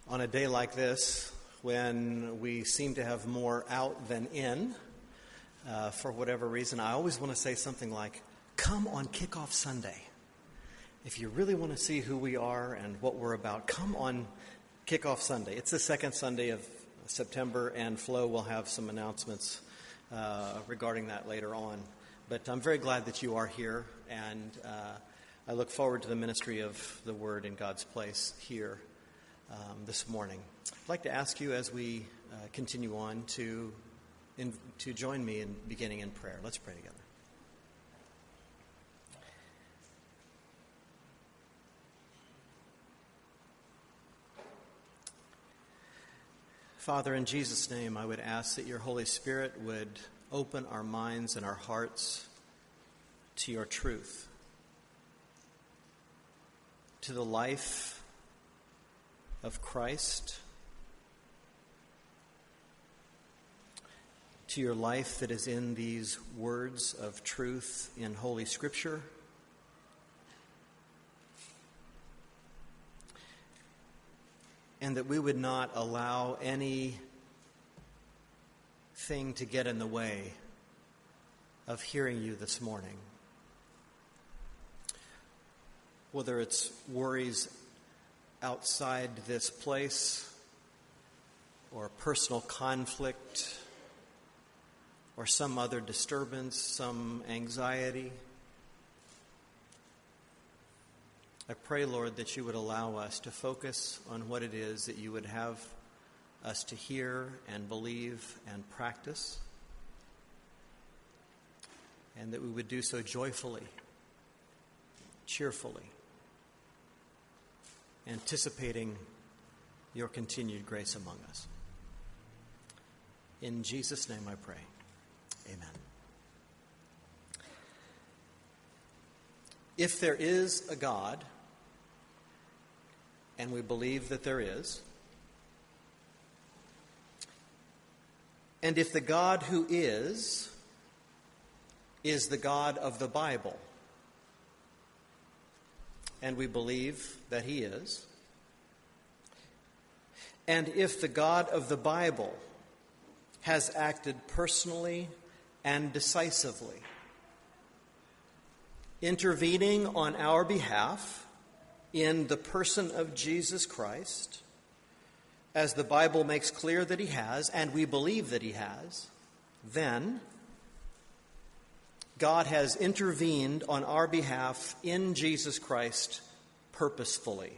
On a day like this, when we seem to have more out than in, for whatever reason, I always want to say something like, come on Kickoff Sunday. If you really want to see who we are and what we're about, come on Kickoff Sunday. It's the second Sunday of September, and Flo will have some announcements regarding that later on. But I'm very glad that you are here, and I look forward to the ministry of the Word in God's place here this morning. I'd like to ask you as we continue on to join me in beginning in prayer. Let's pray together. Father, in Jesus' name, I would ask that your Holy Spirit would open our minds and our hearts to your truth, to the life of Christ, to your life that is in these words of truth in Holy Scripture, and that we would not allow anything to get in the way of hearing you this morning. Whether it's worries outside this place, or personal conflict, or some other disturbance, some anxiety, I pray, Lord, that you would allow us to focus on what it is that you would have us to hear and believe and practice, and that we would do so joyfully, cheerfully, anticipating your continued grace among us. In Jesus' name I pray. Amen. If there is a God, and we believe that there is, and if the God who is the God of the Bible, and we believe that he is, and if the God of the Bible has acted personally and decisively, intervening on our behalf in the person of Jesus Christ, as the Bible makes clear that he has, and we believe that he has, then God has intervened on our behalf in Jesus Christ purposefully.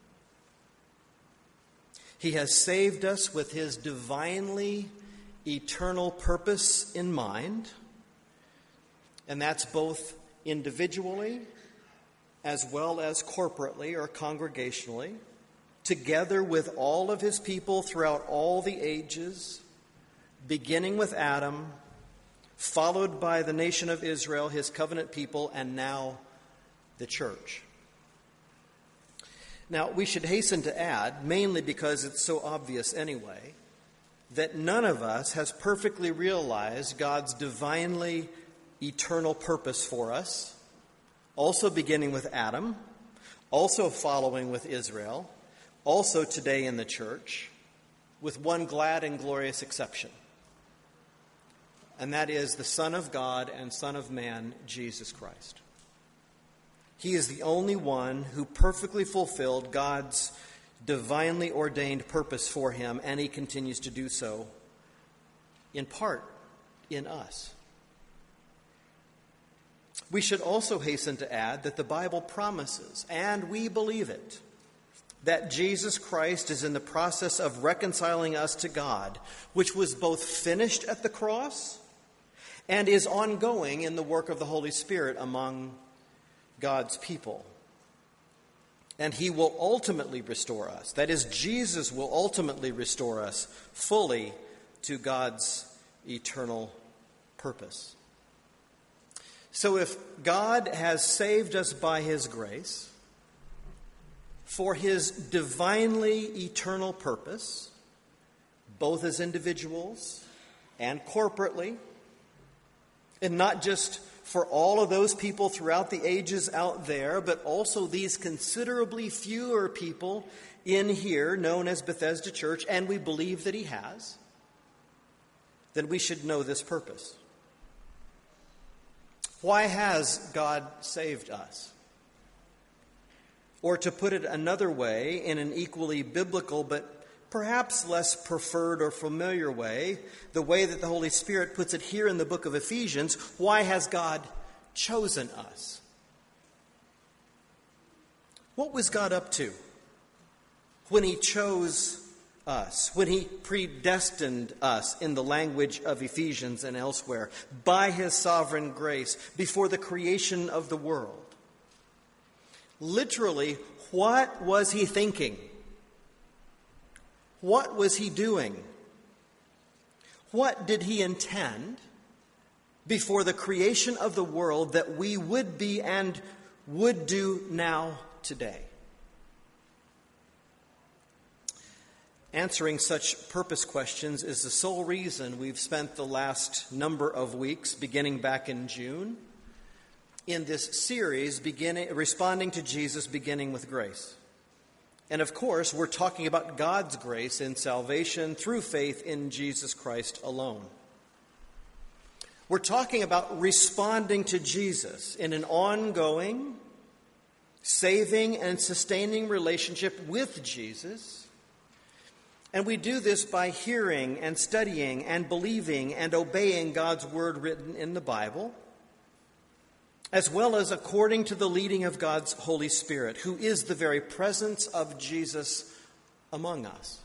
He has saved us with his divinely eternal purpose in mind, and that's both individually as well as corporately or congregationally, together with all of his people throughout all the ages, beginning with Adam, followed by the nation of Israel, his covenant people, and now the church. Now, we should hasten to add, mainly because it's so obvious anyway, that none of us has perfectly realized God's divinely eternal purpose for us, also beginning with Adam, also following with Israel, also today in the church, with one glad and glorious exception. And that is the Son of God and Son of Man, Jesus Christ. He is the only one who perfectly fulfilled God's divinely ordained purpose for him, and he continues to do so, in part, in us. We should also hasten to add that the Bible promises, and we believe it, that Jesus Christ is in the process of reconciling us to God, which was both finished at the cross and is ongoing in the work of the Holy Spirit among God's people. And he will ultimately restore us. That is, Jesus will ultimately restore us fully to God's eternal purpose. So if God has saved us by his grace for his divinely eternal purpose, both as individuals and corporately, and not just for all of those people throughout the ages out there, but also these considerably fewer people in here known as Bethesda Church, and we believe that he has, then we should know this purpose. Why has God saved us? Or to put it another way, in an equally biblical but perhaps less preferred or familiar way, the way that the Holy Spirit puts it here in the book of Ephesians, why has God chosen us? What was God up to when he chose us, when he predestined us, in the language of Ephesians and elsewhere, by his sovereign grace before the creation of the world? Literally, what was he thinking? What was he doing? What did he intend before the creation of the world that we would be and would do now today? Answering such purpose questions is the sole reason we've spent the last number of weeks, beginning back in June, in this series, responding to Jesus, beginning with grace. And of course, we're talking about God's grace in salvation through faith in Jesus Christ alone. We're talking about responding to Jesus in an ongoing, saving, and sustaining relationship with Jesus. And we do this by hearing and studying and believing and obeying God's word written in the Bible, as well as according to the leading of God's Holy Spirit, who is the very presence of Jesus among us.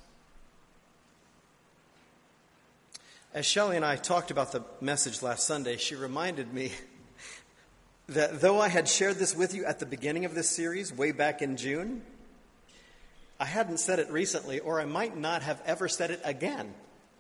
As Shelley and I talked about the message last Sunday, she reminded me that though I had shared this with you at the beginning of this series, way back in June, I hadn't said it recently, or I might not have ever said it again.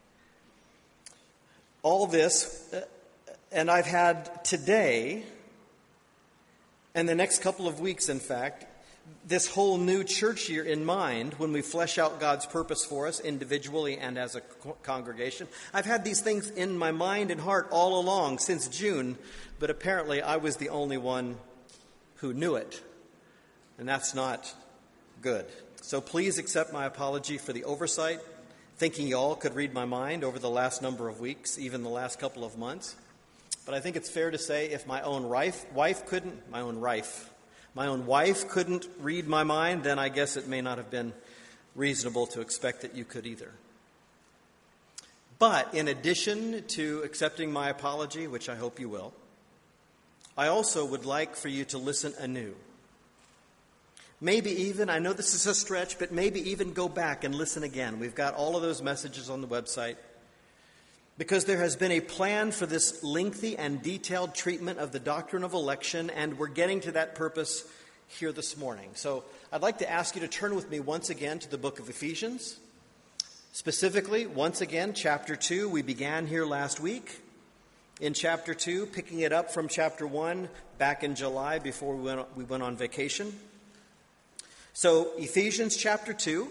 All this, and I've had today, and the next couple of weeks, in fact, this whole new church year in mind when we flesh out God's purpose for us individually and as a congregation. I've had these things in my mind and heart all along since June, but apparently I was the only one who knew it, and that's not good. So please accept my apology for the oversight, thinking you all could read my mind over the last number of weeks, even the last couple of months. But I think it's fair to say if my own wife couldn't read my mind, then I guess it may not have been reasonable to expect that you could either. But in addition to accepting my apology, which I hope you will, I also would like for you to listen anew. Maybe even, I know this is a stretch, but maybe even go back and listen again. We've got all of those messages on the website, because there has been a plan for this lengthy and detailed treatment of the doctrine of election, and we're getting to that purpose here this morning. So I'd like to ask you to turn with me once again to the book of Ephesians. Specifically, once again, chapter 2. We began here last week in chapter 2, picking it up from chapter 1 back in July before we went on vacation. So Ephesians chapter 2.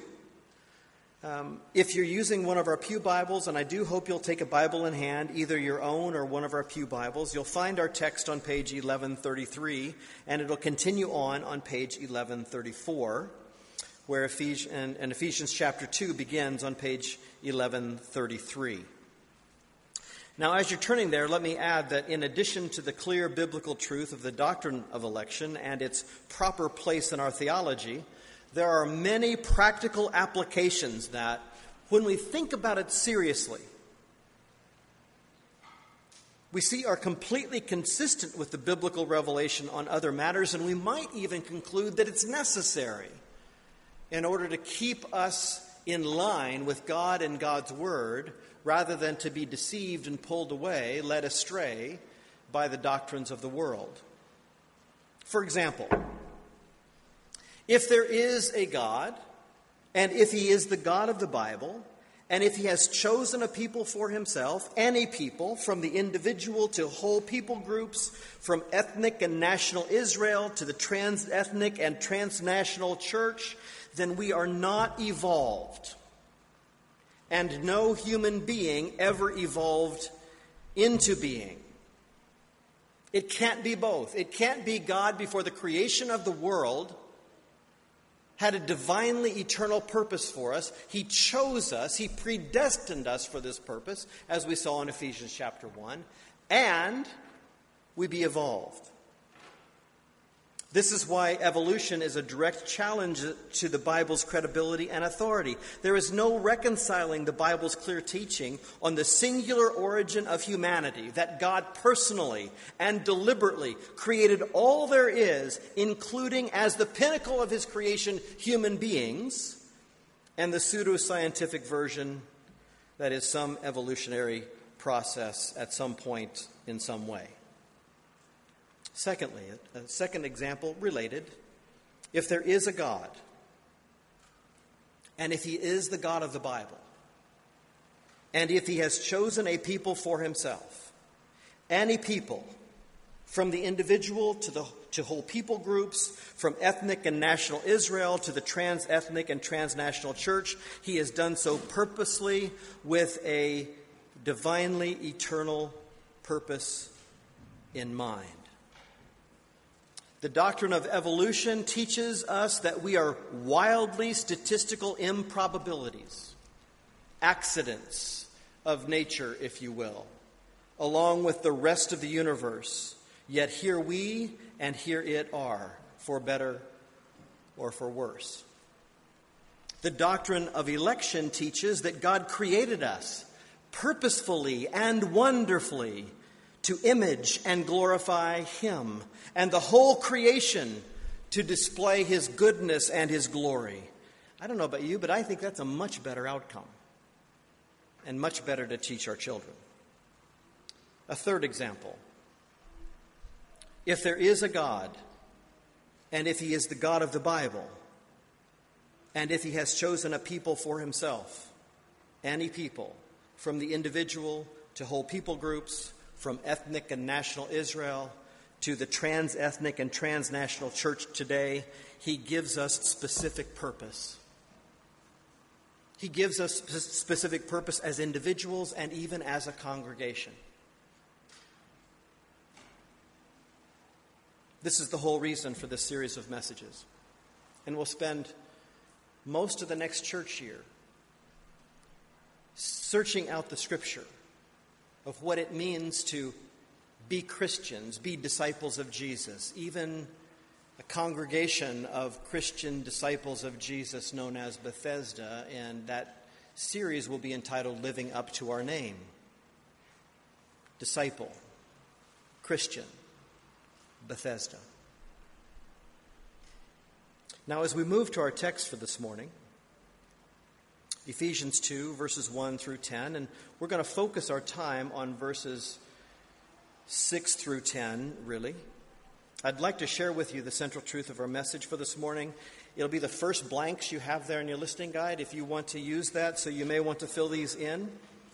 If you're using one of our pew Bibles, and I do hope you'll take a Bible in hand, either your own or one of our pew Bibles, you'll find our text on page 1133, and it'll continue on page 1134, where Ephesians chapter 2 begins on page 1133. Now, as you're turning there, let me add that in addition to the clear biblical truth of the doctrine of election and its proper place in our theology, there are many practical applications that, when we think about it seriously, we see are completely consistent with the biblical revelation on other matters, and we might even conclude that it's necessary in order to keep us in line with God and God's Word, rather than to be deceived and pulled away, led astray by the doctrines of the world. For example, if there is a God, and if he is the God of the Bible, and if he has chosen a people for himself, any people, from the individual to whole people groups, from ethnic and national Israel to the trans-ethnic and transnational church, then we are not evolved. And no human being ever evolved into being. It can't be both. It can't be God before the creation of the world had a divinely eternal purpose for us. He chose us. He predestined us for this purpose, as we saw in Ephesians chapter 1. And we be evolved. This is why evolution is a direct challenge to the Bible's credibility and authority. There is no reconciling the Bible's clear teaching on the singular origin of humanity, that God personally and deliberately created all there is, including as the pinnacle of his creation, human beings, and the pseudoscientific version that is some evolutionary process at some point in some way. Secondly, a second example related, if there is a God, and if he is the God of the Bible, and if he has chosen a people for himself, any people, from the individual to whole people groups, from ethnic and national Israel to the trans-ethnic and transnational church, he has done so purposely with a divinely eternal purpose in mind. The doctrine of evolution teaches us that we are wildly statistical improbabilities, accidents of nature, if you will, along with the rest of the universe. Yet here we and here it are, for better or for worse. The doctrine of election teaches that God created us purposefully and wonderfully to image and glorify him, and the whole creation to display his goodness and his glory. I don't know about you, but I think that's a much better outcome and much better to teach our children. A third example. If there is a God, and if he is the God of the Bible, and if he has chosen a people for himself, any people, from the individual to whole people groups, from ethnic and national Israel to the trans-ethnic and transnational church today, he gives us specific purpose. He gives us specific purpose as individuals and even as a congregation. This is the whole reason for this series of messages. And we'll spend most of the next church year searching out the Scripture of what it means to be Christians, be disciples of Jesus, even a congregation of Christian disciples of Jesus known as Bethesda, and that series will be entitled Living Up to Our Name. Disciple, Christian, Bethesda. Now, as we move to our text for this morning, Ephesians 2, verses 1 through 10, and we're going to focus our time on verses 6 through 10, really. I'd like to share with you the central truth of our message for this morning. It'll be the first blanks you have there in your listening guide if you want to use that, so you may want to fill these in.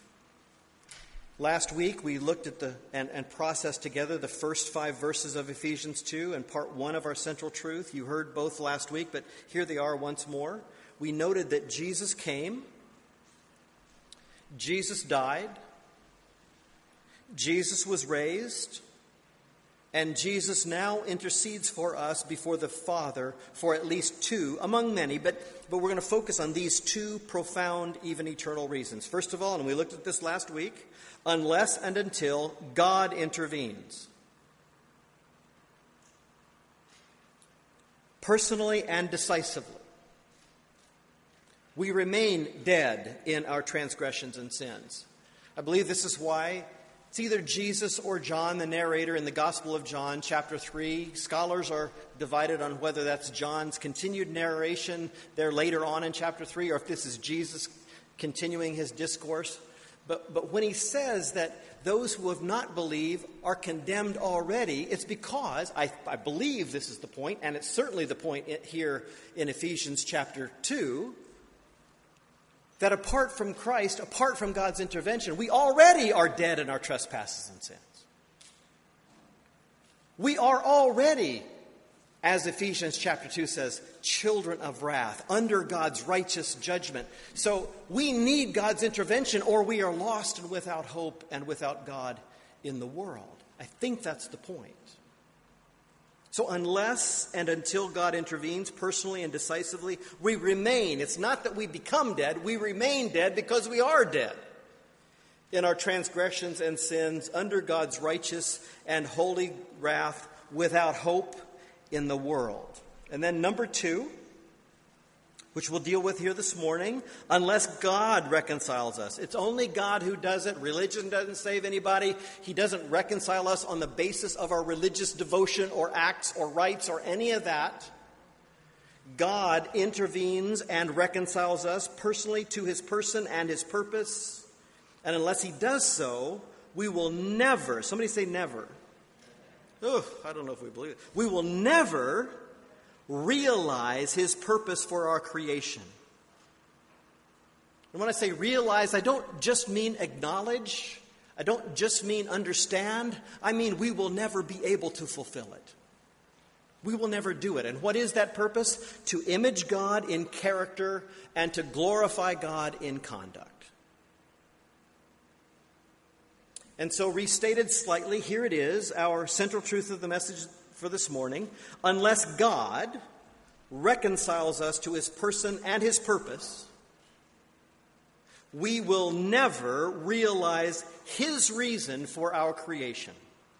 Last week, we looked at and processed together the first 5 verses of Ephesians 2 and part 1 of our central truth. You heard both last week, but here they are once more. We noted that Jesus came, Jesus died, Jesus was raised, and Jesus now intercedes for us before the Father for at least 2, among many, but we're going to focus on these 2 profound, even eternal reasons. First of all, and we looked at this last week, unless and until God intervenes. Personally and decisively. We remain dead in our transgressions and sins. I believe this is why it's either Jesus or John, the narrator in the Gospel of John, chapter 3. Scholars are divided on whether that's John's continued narration there later on in chapter 3, or if this is Jesus continuing his discourse. But when he says that those who have not believed are condemned already, it's because, I believe this is the point, and it's certainly the point here in Ephesians chapter 2, that apart from Christ, apart from God's intervention, we already are dead in our trespasses and sins. We are already, as Ephesians chapter 2 says, children of wrath, under God's righteous judgment. So we need God's intervention, or we are lost and without hope and without God in the world. I think that's the point. So unless and until God intervenes personally and decisively, we remain. It's not that we become dead. We remain dead because we are dead in our transgressions and sins under God's righteous and holy wrath, without hope in the world. And then number 2, which we'll deal with here this morning, unless God reconciles us. It's only God who does it. Religion doesn't save anybody. He doesn't reconcile us on the basis of our religious devotion or acts or rites or any of that. God intervenes and reconciles us personally to his person and his purpose. And unless he does so, we will never, somebody say never. I don't know if we believe it. We will never realize his purpose for our creation. And when I say realize, I don't just mean acknowledge. I don't just mean understand. I mean we will never be able to fulfill it. We will never do it. And what is that purpose? To image God in character and to glorify God in conduct. And so, restated slightly, here it is, our central truth of the message for this morning. Unless God reconciles us to his person and his purpose, we will never realize his reason for our creation.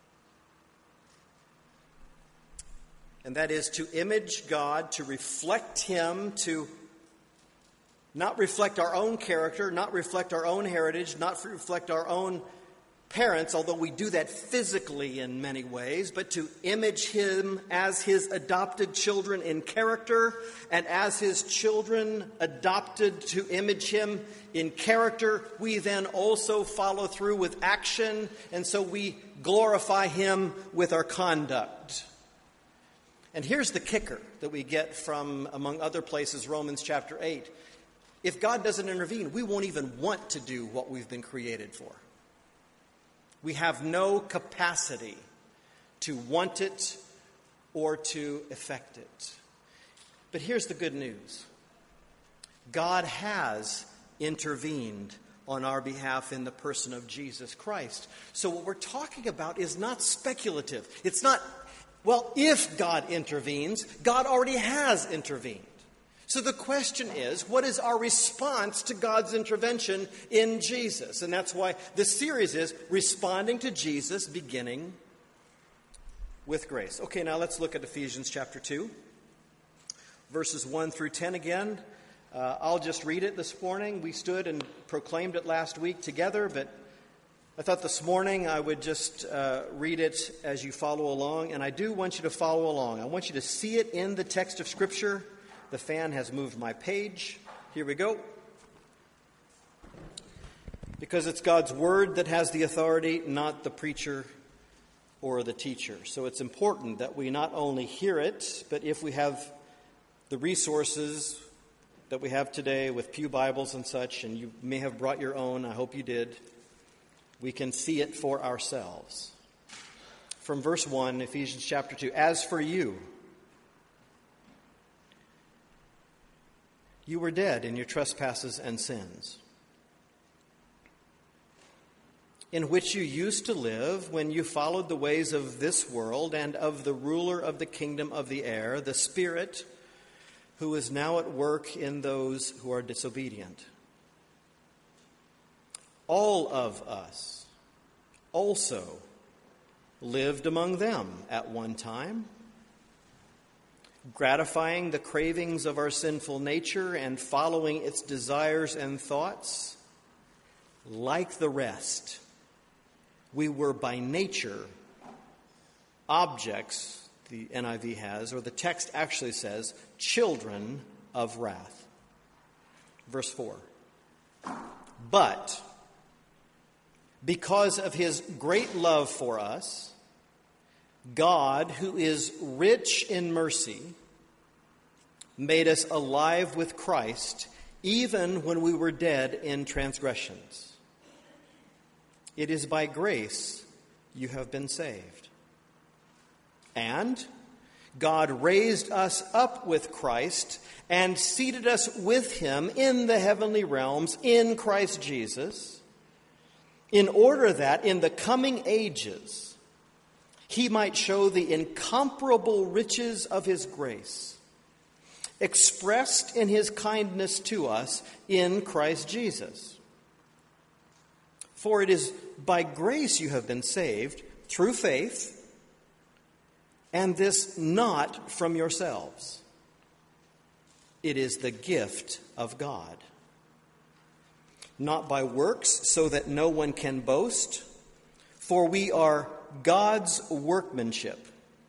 And that is to image God, to reflect him, to not reflect our own character, not reflect our own heritage, not reflect our own parents, although we do that physically in many ways, but to image him as his adopted children in character, and as his children adopted to image him in character, we then also follow through with action, and so we glorify him with our conduct. And here's the kicker that we get from, among other places, Romans chapter 8. If God doesn't intervene, we won't even want to do what we've been created for. We have no capacity to want it or to effect it. But here's the good news. God has intervened on our behalf in the person of Jesus Christ. So what we're talking about is not speculative. It's not, well, if God intervenes, God already has intervened. So the question is, what is our response to God's intervention in Jesus? And that's why this series is Responding to Jesus, beginning with grace. Okay, now let's look at Ephesians chapter 2, verses 1 through 10 again. I'll just read it this morning. We stood and proclaimed it last week together, but I thought this morning I would just read it as you follow along. And I do want you to follow along. I want you to see it in the text of Scripture. The fan has moved my page. Here we go. Because it's God's word that has the authority, not the preacher or the teacher. So it's important that we not only hear it, but if we have the resources that we have today with pew Bibles and such, and you may have brought your own, I hope you did, we can see it for ourselves. From verse 1, Ephesians chapter 2, as for you, you were dead in your trespasses and sins, in which you used to live when you followed the ways of this world and of the ruler of the kingdom of the air, the Spirit, who is now at work in those who are disobedient. All of us also lived among them at one time, gratifying the cravings of our sinful nature and following its desires and thoughts. Like the rest, we were by nature objects, the NIV has, or the text actually says, children of wrath. Verse 4. But because of his great love for us, God, who is rich in mercy, made us alive with Christ, even when we were dead in transgressions. It is by grace you have been saved. And God raised us up with Christ and seated us with him in the heavenly realms in Christ Jesus, in order that in the coming ages he might show the incomparable riches of his grace, expressed in his kindness to us in Christ Jesus. For it is by grace you have been saved, through faith, and this not from yourselves. It is the gift of God. Not by works, so that no one can boast, for we are God's workmanship,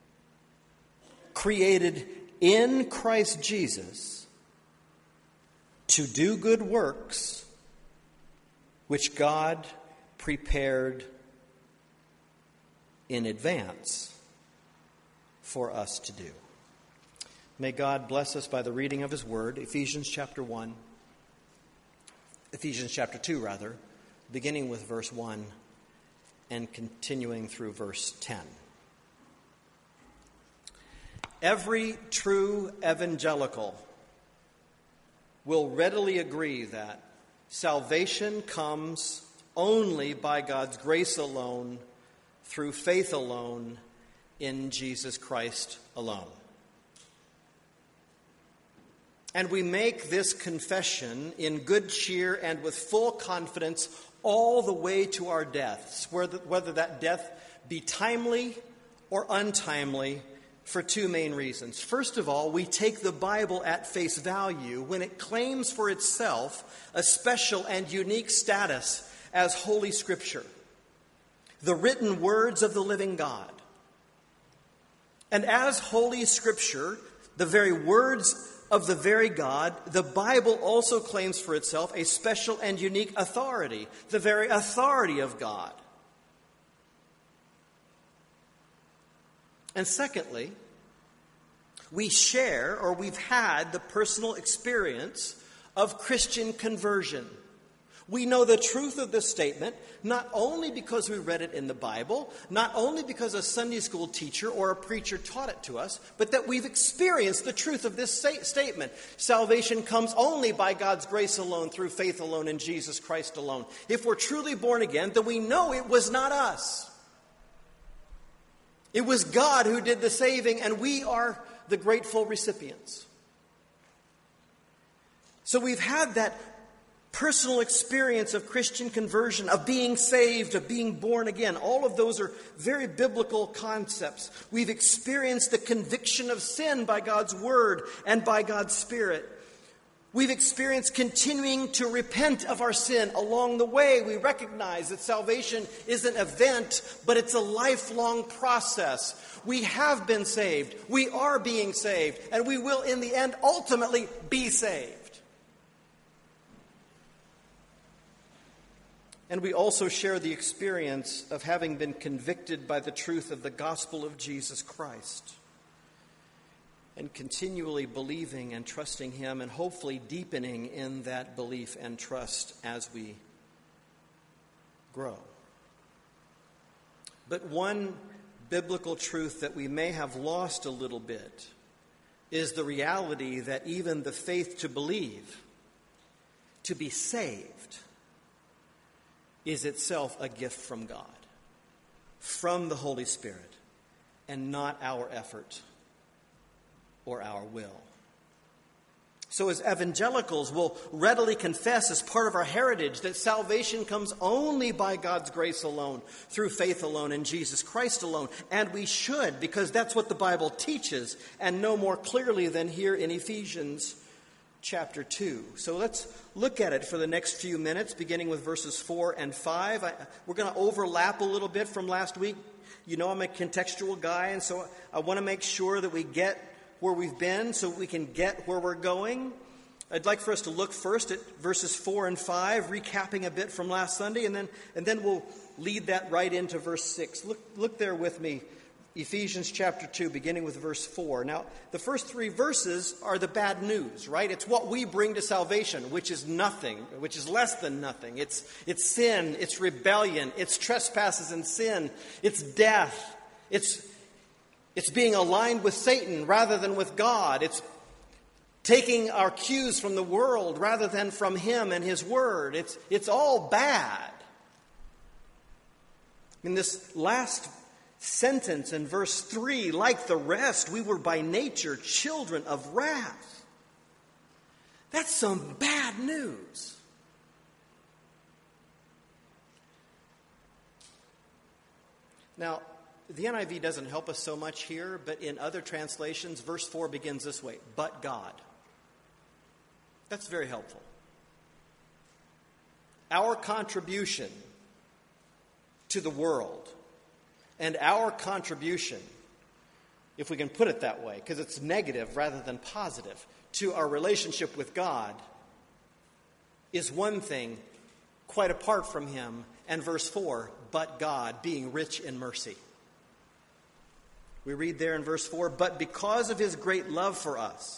created in Christ Jesus to do good works, which God prepared in advance for us to do. May God bless us by the reading of his word, Ephesians chapter 2, beginning with verse 1 and continuing through verse 10. Every true evangelical will readily agree that salvation comes only by God's grace alone, through faith alone, in Jesus Christ alone. And we make this confession in good cheer and with full confidence all the way to our deaths, whether that death be timely or untimely, for two main reasons. First of all, we take the Bible at face value when it claims for itself a special and unique status as Holy Scripture, the written words of the living God. And as Holy Scripture, the very words of the very God, the Bible also claims for itself a special and unique authority, the very authority of God. And secondly, we share, or we've had, the personal experience of Christian conversion. We know the truth of this statement not only because we read it in the Bible, not only because a Sunday school teacher or a preacher taught it to us, but that we've experienced the truth of this statement. Salvation comes only by God's grace alone, through faith alone, in Jesus Christ alone. If we're truly born again, then we know it was not us. It was God who did the saving, and we are the grateful recipients. So we've had that personal experience of Christian conversion, of being saved, of being born again. All of those are very biblical concepts. We've experienced the conviction of sin by God's Word and by God's Spirit. We've experienced continuing to repent of our sin along the way. We recognize that salvation is an event, but it's a lifelong process. We have been saved, we are being saved, and we will in the end ultimately be saved. And we also share the experience of having been convicted by the truth of the gospel of Jesus Christ, and continually believing and trusting Him, and hopefully deepening in that belief and trust as we grow. But one biblical truth that we may have lost a little bit is the reality that even the faith to believe, to be saved, is itself a gift from God, from the Holy Spirit, and not our effort or our will. So as evangelicals, we'll readily confess as part of our heritage that salvation comes only by God's grace alone, through faith alone, in Jesus Christ alone. And we should, because that's what the Bible teaches, and no more clearly than here in Ephesians chapter 2. So let's look at it for the next few minutes, beginning with verses 4 and 5. We're going to overlap a little bit from last week. You know I'm a contextual guy, and so I want to make sure that we get where we've been so we can get where we're going. I'd like for us to look first at verses 4 and 5, recapping a bit from last Sunday, and then we'll lead that right into verse 6. Look there with me, Ephesians chapter 2, beginning with verse 4. Now, the first three verses are the bad news, right? It's what we bring to salvation, which is nothing, which is less than nothing. It's sin, it's rebellion, it's trespasses and sin, it's death, it's being aligned with Satan rather than with God. It's taking our cues from the world rather than from Him and His Word. It's all bad. In this last sentence in verse 3, like the rest, we were by nature children of wrath. That's some bad news. Now, the NIV doesn't help us so much here, but in other translations, verse 4 begins this way, but God. That's very helpful. Our contribution to the world and our contribution, if we can put it that way, because it's negative rather than positive, to our relationship with God is one thing quite apart from Him. And verse 4, but God, being rich in mercy. We read there in verse 4, but because of His great love for us,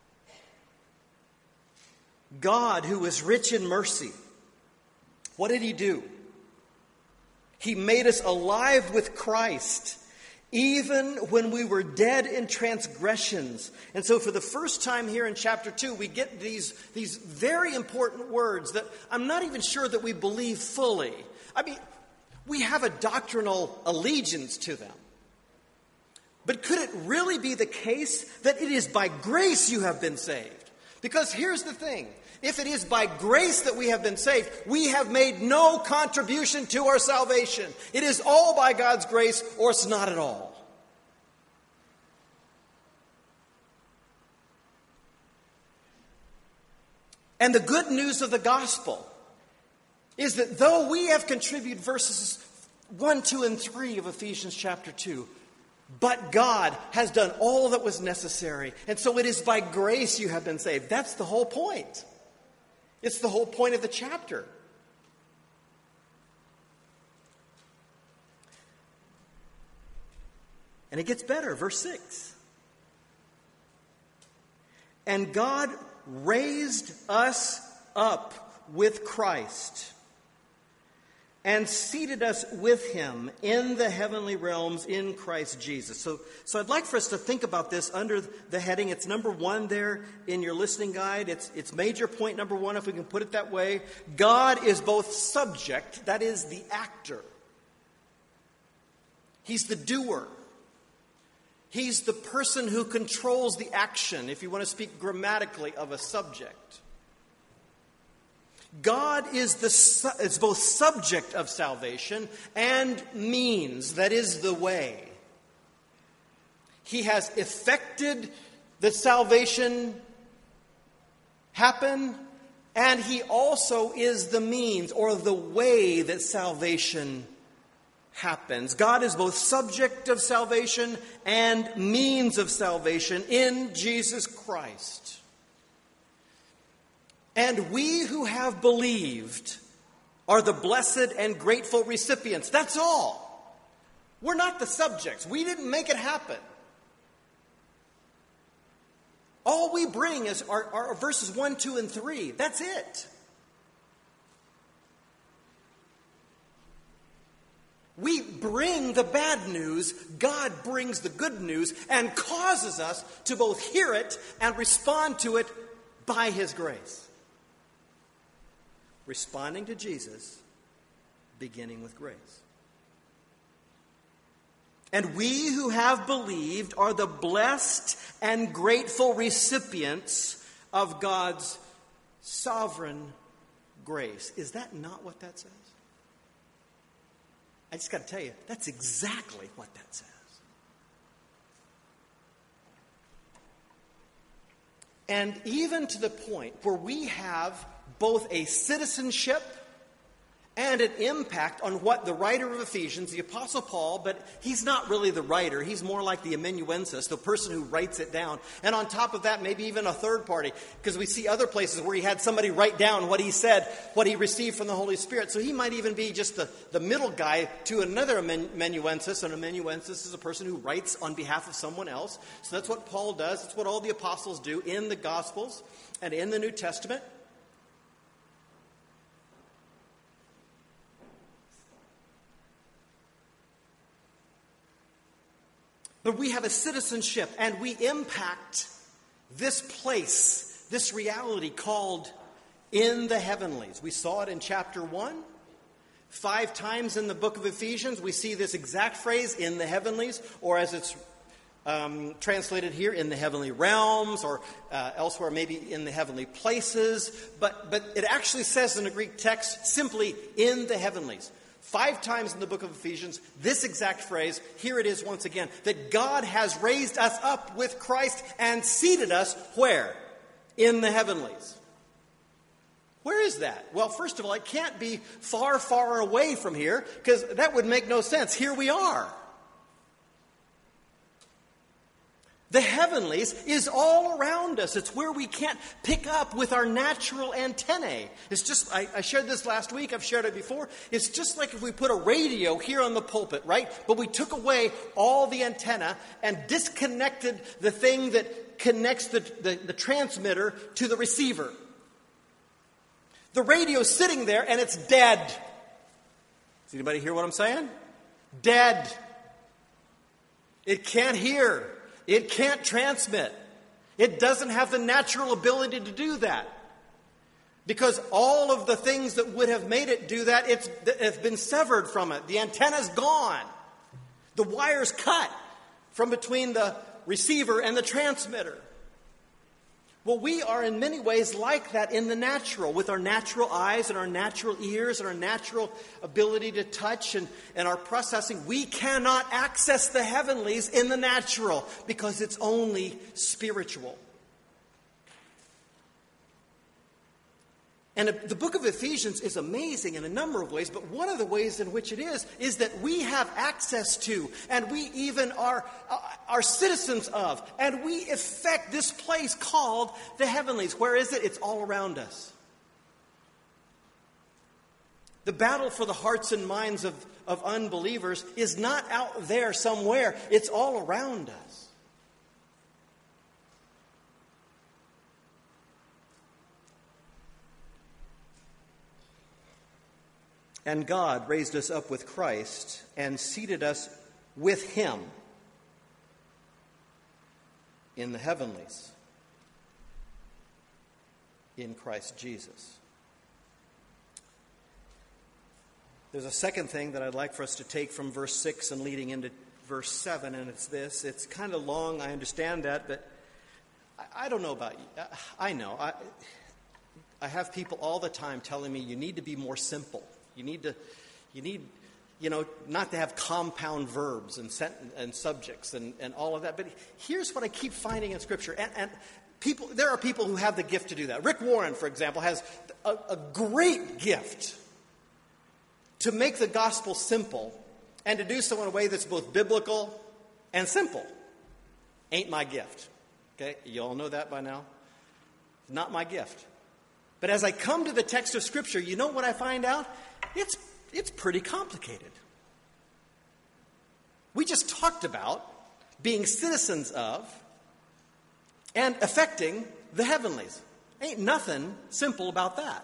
God, who is rich in mercy, what did He do? He made us alive with Christ, even when we were dead in transgressions. And so for the first time here in chapter 2, we get these very important words that I'm not even sure that we believe fully. I mean, we have a doctrinal allegiance to them. But could it really be the case that it is by grace you have been saved? Because here's the thing. If it is by grace that we have been saved, we have made no contribution to our salvation. It is all by God's grace, or it's not at all. And the good news of the gospel is that though we have contributed verses 1, 2, and 3 of Ephesians chapter 2, but God has done all that was necessary. And so it is by grace you have been saved. That's the whole point. It's the whole point of the chapter. And it gets better. Verse 6. And God raised us up with Christ and seated us with Him in the heavenly realms in Christ Jesus. So I'd like for us to think about this under the heading. It's number 1 there in your listening guide. It's major point number 1, if we can put it that way. God is both subject, that is the actor. He's the doer. He's the person who controls the action, if you want to speak grammatically of a subject. God is both subject of salvation and means, that is the way. He has effected the salvation happen, and He also is the means or the way that salvation happens. God is both subject of salvation and means of salvation in Jesus Christ. And we who have believed are the blessed and grateful recipients. That's all. We're not the subjects. We didn't make it happen. All we bring are verses 1, 2, and 3. That's it. We bring the bad news, God brings the good news, and causes us to both hear it and respond to it by His grace. Responding to Jesus, beginning with grace. And we who have believed are the blessed and grateful recipients of God's sovereign grace. Is that not what that says? I just got to tell you, that's exactly what that says. And even to the point where we have both a citizenship and an impact on what the writer of Ephesians, the Apostle Paul, but he's not really the writer. He's more like the amanuensis, the person who writes it down. And on top of that, maybe even a third party, because we see other places where he had somebody write down what he said, what he received from the Holy Spirit. So he might even be just the middle guy to another amanuensis. An amanuensis is a person who writes on behalf of someone else. So that's what Paul does. That's what all the apostles do in the Gospels and in the New Testament. But we have a citizenship, and we impact this place, this reality called in the heavenlies. We saw it in chapter 1. 5 times in the book of Ephesians, we see this exact phrase, in the heavenlies, or as it's translated here, in the heavenly realms, or elsewhere maybe in the heavenly places. But it actually says in the Greek text simply, in the heavenlies. 5 times in the book of Ephesians, this exact phrase, here it is once again, that God has raised us up with Christ and seated us where? In the heavenlies. Where is that? Well, first of all, it can't be far, far away from here, because that would make no sense. Here we are. The heavenlies is all around us. It's where we can't pick up with our natural antennae. It's just, I shared this last week, I've shared it before. It's just like if we put a radio here on the pulpit, right? But we took away all the antenna and disconnected the thing that connects the transmitter to the receiver. The radio's sitting there and it's dead. Does anybody hear what I'm saying? Dead. It can't hear. It can't transmit. It doesn't have the natural ability to do that. Because all of the things that would have made it do that, it's been severed from it. The antenna's gone. The wire's cut from between the receiver and the transmitter. Well, we are in many ways like that in the natural, with our natural eyes and our natural ears and our natural ability to touch and our processing. We cannot access the heavenlies in the natural because it's only spiritual. And the book of Ephesians is amazing in a number of ways, but one of the ways in which it is that we have access to, and we even are citizens of, and we affect this place called the heavenlies. Where is it? It's all around us. The battle for the hearts and minds of unbelievers is not out there somewhere. It's all around us. And God raised us up with Christ and seated us with Him in the heavenlies in Christ Jesus. There's a second thing that I'd like for us to take from verse 6 and leading into verse 7, and it's this. It's kind of long, I understand that, but I don't know about you. I know. I have people all the time telling me you need to be more simple. You need, not to have compound verbs and subjects and all of that. But here's what I keep finding in Scripture. And there are people who have the gift to do that. Rick Warren, for example, has a great gift to make the gospel simple and to do so in a way that's both biblical and simple. Ain't my gift. Okay? You all know that by now? Not my gift. But as I come to the text of Scripture, you know what I find out? It's pretty complicated. We just talked about being citizens of and affecting the heavenlies. Ain't nothing simple about that.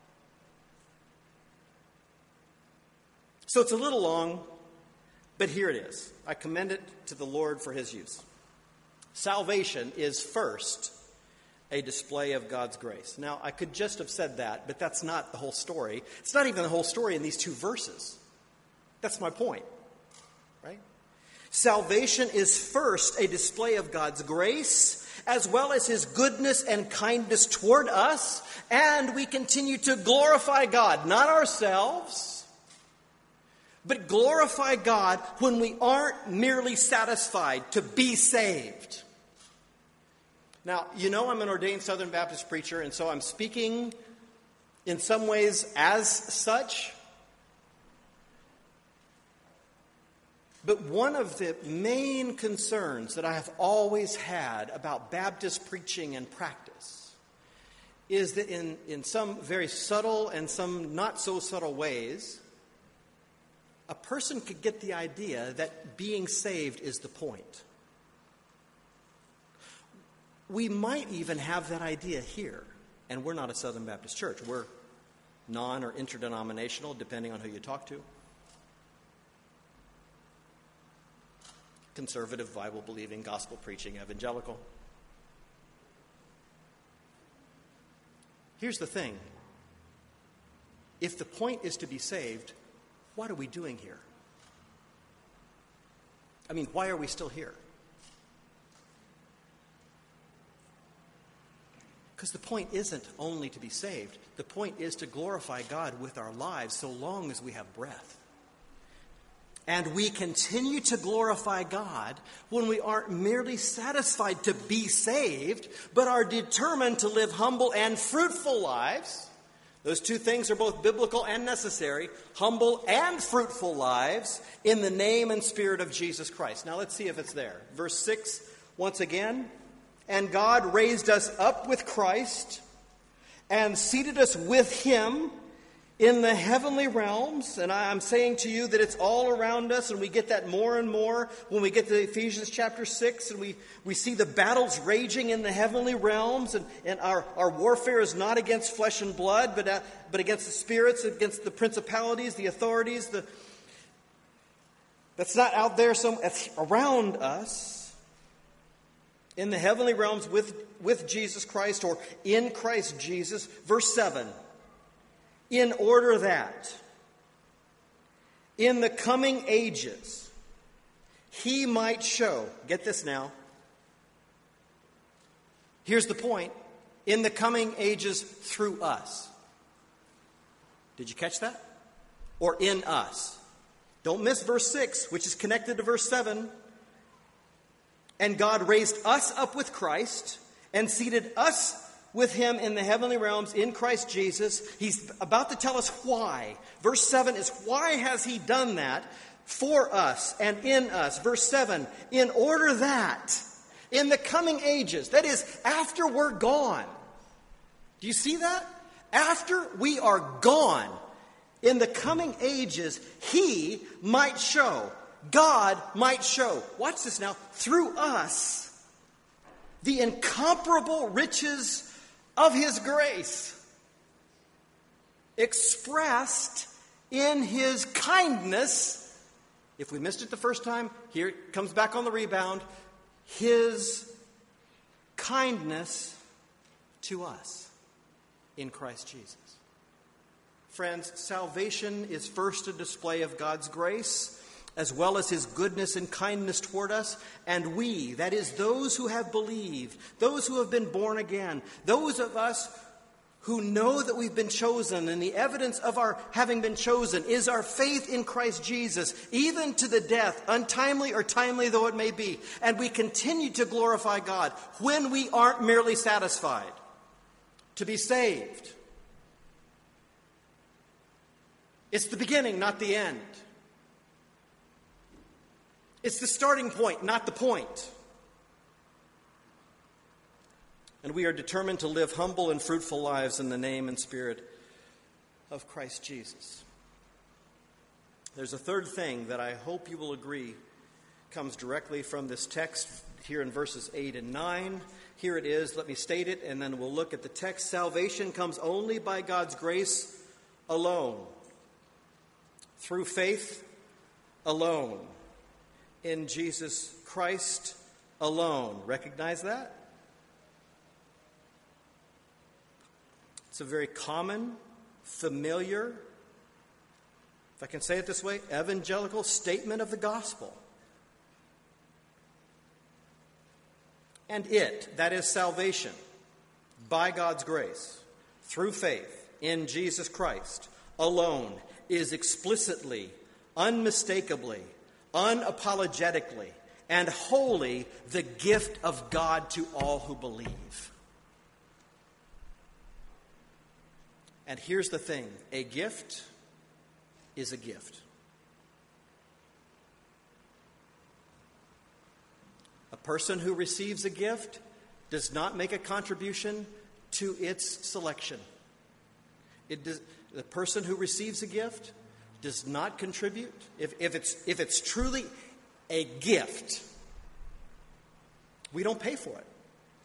So it's a little long, but here it is. I commend it to the Lord for His use. Salvation is first a display of God's grace. Now, I could just have said that, but that's not the whole story. It's not even the whole story in these 2 verses. That's my point, right? Salvation is first a display of God's grace, as well as His goodness and kindness toward us, and we continue to glorify God, not ourselves, but glorify God when we aren't merely satisfied to be saved. Now, I'm an ordained Southern Baptist preacher, and so I'm speaking in some ways as such. But one of the main concerns that I have always had about Baptist preaching and practice is that in some very subtle and some not so subtle ways, a person could get the idea that being saved is the point. We might even have that idea here, and we're not a Southern Baptist church. We're non- or interdenominational, depending on who you talk to. Conservative, Bible-believing, gospel-preaching, evangelical. Here's the thing. If the point is to be saved, what are we doing here? I mean, why are we still here? Because the point isn't only to be saved. The point is to glorify God with our lives so long as we have breath. And we continue to glorify God when we aren't merely satisfied to be saved, but are determined to live humble and fruitful lives. Those two things are both biblical and necessary. Humble and fruitful lives in the name and spirit of Jesus Christ. Now let's see if it's there. Verse 6, once again. And God raised us up with Christ and seated us with Him in the heavenly realms. And I'm saying to you that it's all around us, and we get that more and more when we get to Ephesians chapter 6, and we see the battles raging in the heavenly realms, and our warfare is not against flesh and blood, but against the spirits, against the principalities, the authorities. That's not out there, it's around us. In the heavenly realms with Jesus Christ, or in Christ Jesus. Verse 7. In order that in the coming ages He might show, get this now. Here's the point. In the coming ages through us. Did you catch that? Or in us. Don't miss verse 6, which is connected to verse 7. And God raised us up with Christ and seated us with Him in the heavenly realms in Christ Jesus. He's about to tell us why. Verse 7 is, why has He done that? For us and in us. Verse 7, in order that in the coming ages, that is, after we're gone. Do you see that? After we are gone, in the coming ages, He might show, God might show, watch this now, through us, the incomparable riches of His grace, expressed in His kindness. If we missed it the first time, here it comes back on the rebound. His kindness to us in Christ Jesus. Friends, salvation is first a display of God's grace, as well as His goodness and kindness toward us. And we, that is those who have believed, those who have been born again, those of us who know that we've been chosen, and the evidence of our having been chosen is our faith in Christ Jesus, even to the death, untimely or timely though it may be. And we continue to glorify God when we aren't merely satisfied to be saved. It's the beginning, not the end. It's the starting point, not the point. And we are determined to live humble and fruitful lives in the name and spirit of Christ Jesus. There's a third thing that I hope you will agree comes directly from this text here in verses 8 and 9. Here it is. Let me state it, and then we'll look at the text. Salvation comes only by God's grace alone, through faith alone, in Jesus Christ alone. Recognize that? It's a very common, familiar, if I can say it this way, evangelical statement of the gospel. And that is salvation, by God's grace, through faith in Jesus Christ alone, is explicitly, unmistakably, unapologetically, and wholly the gift of God to all who believe. And here's the thing, a gift is a gift. A person who receives a gift does not make a contribution to its selection. The person who receives a gift does not contribute. If it's truly a gift, we don't pay for it.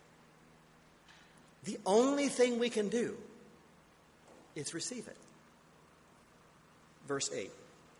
The only thing we can do is receive it. Verse 8.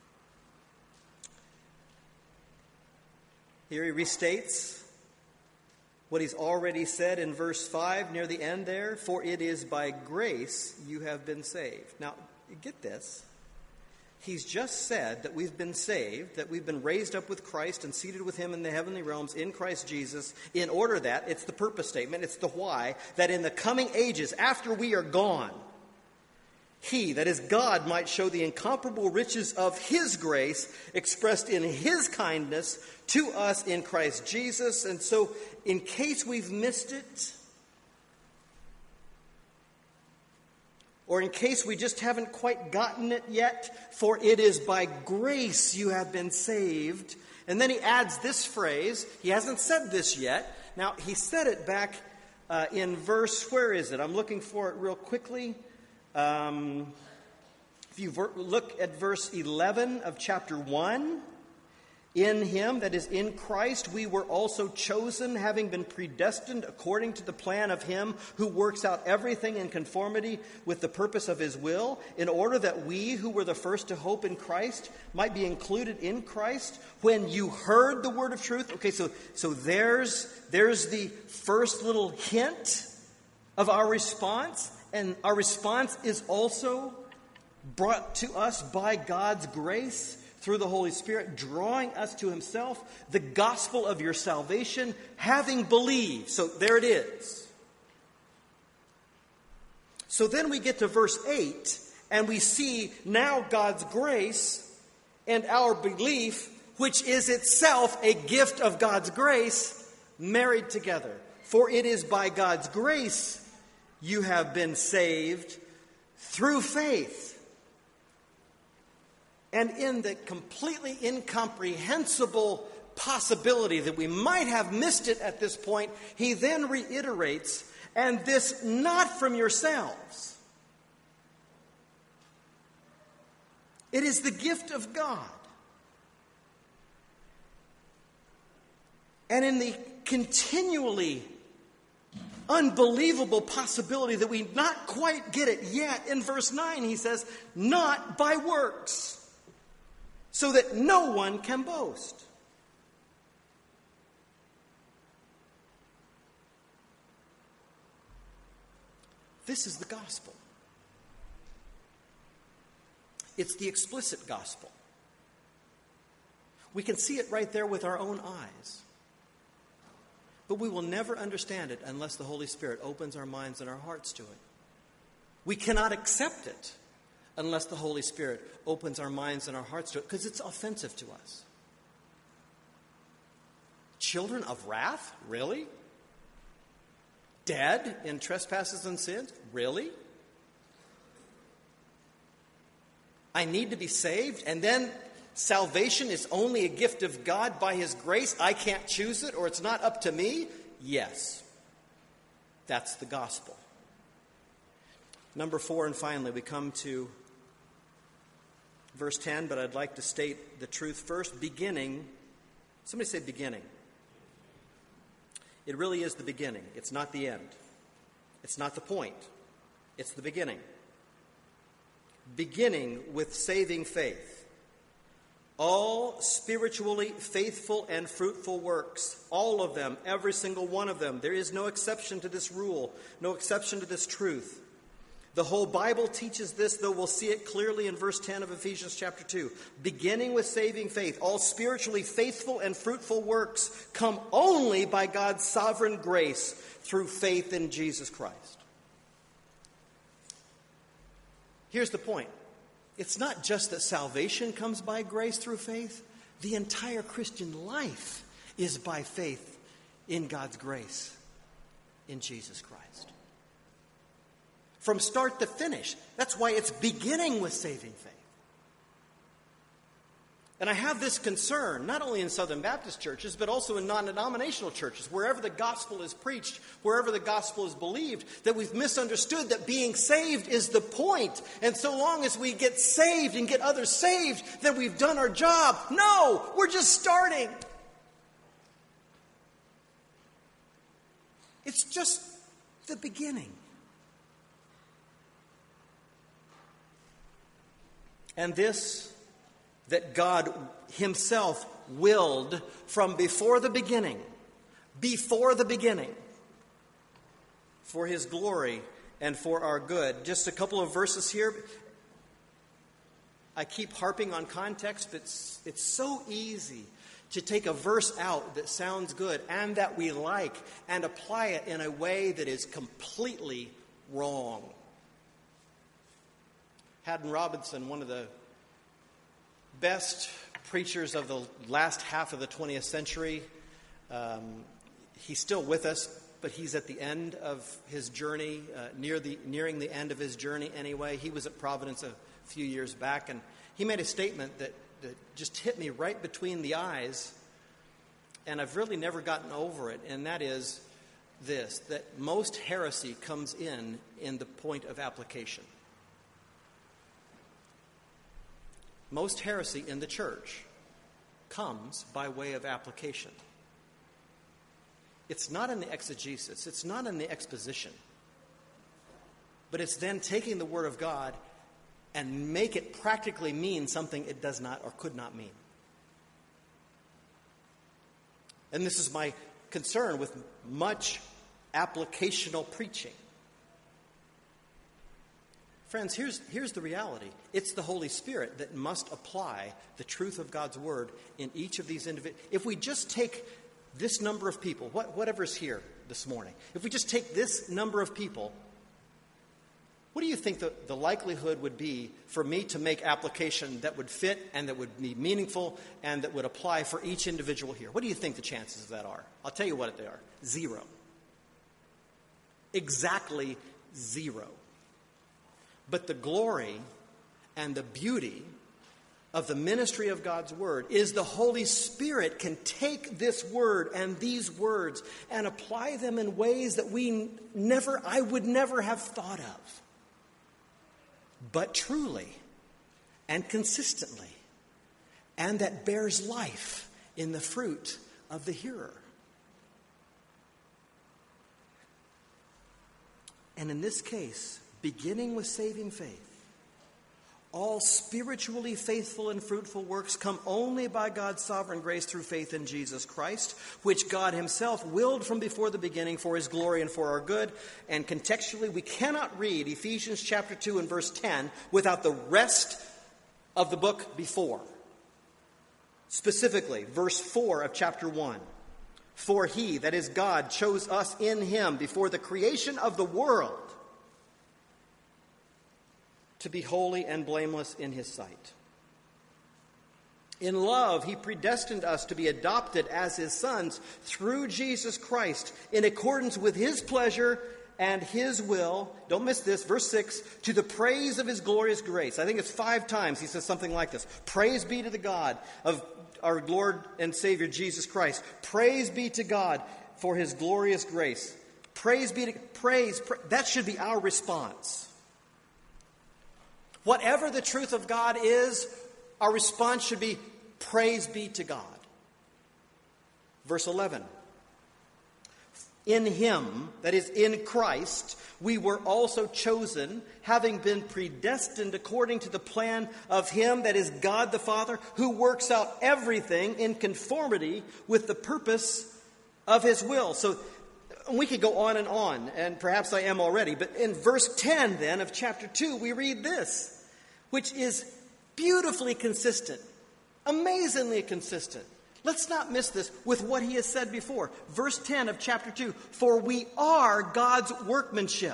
Here he restates what he's already said in verse 5 near the end there. For it is by grace you have been saved. Now, get this. He's just said that we've been saved, that we've been raised up with Christ and seated with him in the heavenly realms in Christ Jesus, in order that, it's the purpose statement, it's the why, that in the coming ages, after we are gone, he, that is God, might show the incomparable riches of his grace expressed in his kindness to us in Christ Jesus. And so, in case we've missed it, or in case we just haven't quite gotten it yet, for it is by grace you have been saved. And then he adds this phrase. He hasn't said this yet. Now, he said it back in verse, where is it? I'm looking for it real quickly. If you look at verse 11 of chapter 1, in him, that is in Christ, we were also chosen, having been predestined according to the plan of him who works out everything in conformity with the purpose of his will, in order that we who were the first to hope in Christ might be included in Christ. When you heard the word of truth, okay, so there's the first little hint of our response, and our response is also brought to us by God's grace through the Holy Spirit, drawing us to himself, the gospel of your salvation, having believed. So there it is. So then we get to verse 8, and we see now God's grace and our belief, which is itself a gift of God's grace, married together. For it is by God's grace you have been saved through faith. And in the completely incomprehensible possibility that we might have missed it at this point, he then reiterates, and this not from yourselves. It is the gift of God. And in the continually unbelievable possibility that we not quite get it yet, in verse 9 he says, not by works, so that no one can boast. This is the gospel. It's the explicit gospel. We can see it right there with our own eyes. But we will never understand it unless the Holy Spirit opens our minds and our hearts to it. We cannot accept it unless the Holy Spirit opens our minds and our hearts to it, because it's offensive to us. Children of wrath? Really? Dead in trespasses and sins? Really? I need to be saved, and then salvation is only a gift of God by his grace. I can't choose it, or it's not up to me? Yes. That's the gospel. Number 4, and finally, we come to verse 10, but I'd like to state the truth first. Beginning. Somebody say beginning. It really is the beginning. It's not the end. It's not the point. It's the beginning. Beginning with saving faith. All spiritually faithful and fruitful works, all of them, every single one of them. There is no exception to this rule, no exception to this truth. The whole Bible teaches this, though we'll see it clearly in verse 10 of Ephesians chapter 2. Beginning with saving faith, all spiritually faithful and fruitful works come only by God's sovereign grace through faith in Jesus Christ. Here's the point. It's not just that salvation comes by grace through faith. The entire Christian life is by faith in God's grace in Jesus Christ. From start to finish. That's why it's beginning with saving faith. And I have this concern, not only in Southern Baptist churches, but also in non-denominational churches, wherever the gospel is preached, wherever the gospel is believed, that we've misunderstood that being saved is the point. And so long as we get saved and get others saved, then we've done our job. No, we're just starting. It's just the beginning. And this, that God himself willed from before the beginning, for his glory and for our good. Just a couple of verses here. I keep harping on context, but it's so easy to take a verse out that sounds good and that we like and apply it in a way that is completely wrong. Haddon Robinson, one of the best preachers of the last half of the 20th century, he's still with us, but he's at the end of his journey, nearing the end of his journey anyway. He was at Providence a few years back, and he made a statement that just hit me right between the eyes, and I've really never gotten over it, and that is this, that most heresy comes in the point of application. Most heresy in the church comes by way of application. It's not in the exegesis, it's not in the exposition, but it's then taking the Word of God and make it practically mean something it does not or could not mean. And this is my concern with much applicational preaching. Friends, here's the reality. It's the Holy Spirit that must apply the truth of God's Word in each of these individuals. If we just take this number of people, whatever's here this morning, if we just take this number of people, what do you think the likelihood would be for me to make application that would fit and that would be meaningful and that would apply for each individual here? What do you think the chances of that are? I'll tell you what they are. 0. Exactly 0. But the glory and the beauty of the ministry of God's Word is the Holy Spirit can take this Word and these words and apply them in ways that I would never have thought of. But truly and consistently, and that bears life in the fruit of the hearer. And in this case, beginning with saving faith, all spiritually faithful and fruitful works come only by God's sovereign grace through faith in Jesus Christ, which God himself willed from before the beginning for his glory and for our good. And contextually, we cannot read Ephesians chapter 2 and verse 10 without the rest of the book before. Specifically, verse 4 of chapter 1. For he, that is God, chose us in him before the creation of the world to be holy and blameless in his sight. In love, he predestined us to be adopted as his sons through Jesus Christ, in accordance with his pleasure and his will. Don't miss this, verse 6, to the praise of his glorious grace. I think it's 5 times he says something like this. Praise be to the God of our Lord and Savior Jesus Christ. Praise be to God for his glorious grace. Praise be to praise. That should be our response. Whatever the truth of God is, our response should be, praise be to God. Verse 11. In him, that is in Christ, we were also chosen, having been predestined according to the plan of him, that is God the Father, who works out everything in conformity with the purpose of his will. So we could go on, and perhaps I am already, but in verse 10 then of chapter 2, we read this, which is beautifully consistent, amazingly consistent. Let's not miss this with what he has said before. Verse 10 of chapter 2, for we are God's workmanship,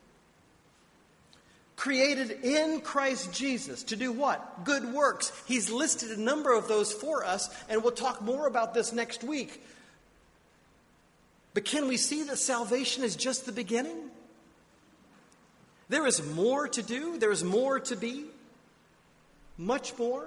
created in Christ Jesus to do what? Good works. He's listed a number of those for us, and we'll talk more about this next week. But can we see that salvation is just the beginning? There is more to do. There is more to be. Much more.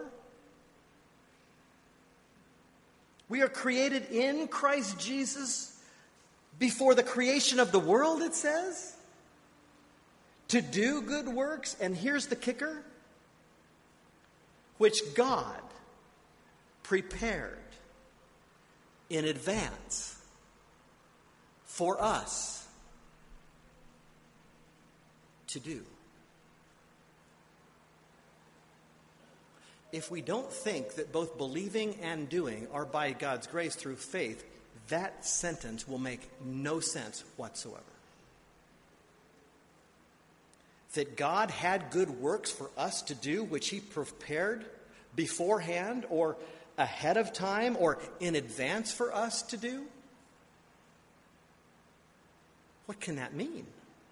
We are created in Christ Jesus before the creation of the world, it says, to do good works. And here's the kicker, which God prepared in advance for us to do. If we don't think that both believing and doing are by God's grace through faith, that sentence will make no sense whatsoever. that God had good works for us to do, which he prepared beforehand or ahead of time or in advance for us to do? What can that mean?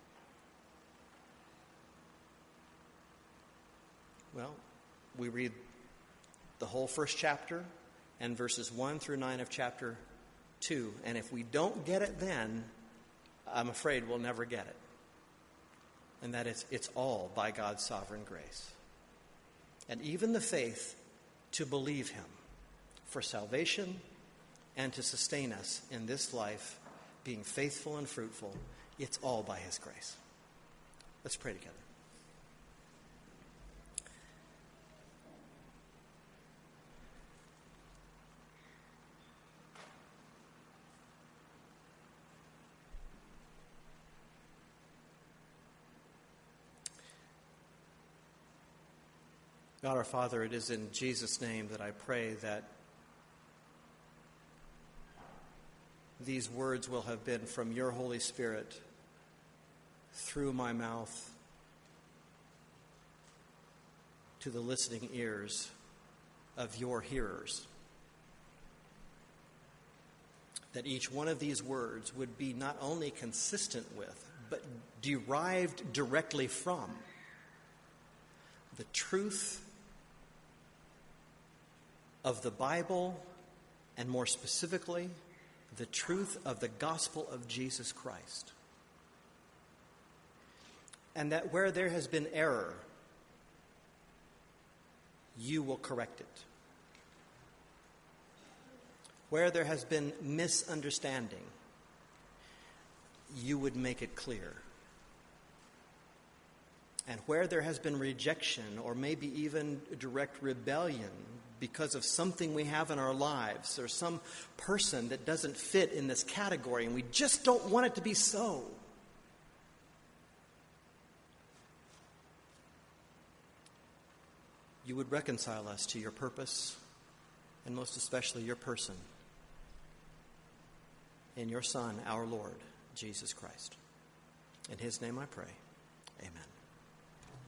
Well, we read the whole first chapter and verses 1 through 9 of chapter 2. And if we don't get it then, I'm afraid we'll never get it. And that it's all by God's sovereign grace. And even the faith to believe him for salvation and to sustain us in this life, being faithful and fruitful, it's all by his grace. Let's pray together. God our Father, it is in Jesus' name that I pray that these words will have been from your Holy Spirit through my mouth to the listening ears of your hearers. That each one of these words would be not only consistent with, but derived directly from the truth of the Bible, and more specifically, the truth of the gospel of Jesus Christ. And that where there has been error, you will correct it. Where there has been misunderstanding, you would make it clear. And where there has been rejection or maybe even direct rebellion because of something we have in our lives or some person that doesn't fit in this category and we just don't want it to be so, you would reconcile us to your purpose and most especially your person in your Son, our Lord, Jesus Christ. In his name I pray. Amen.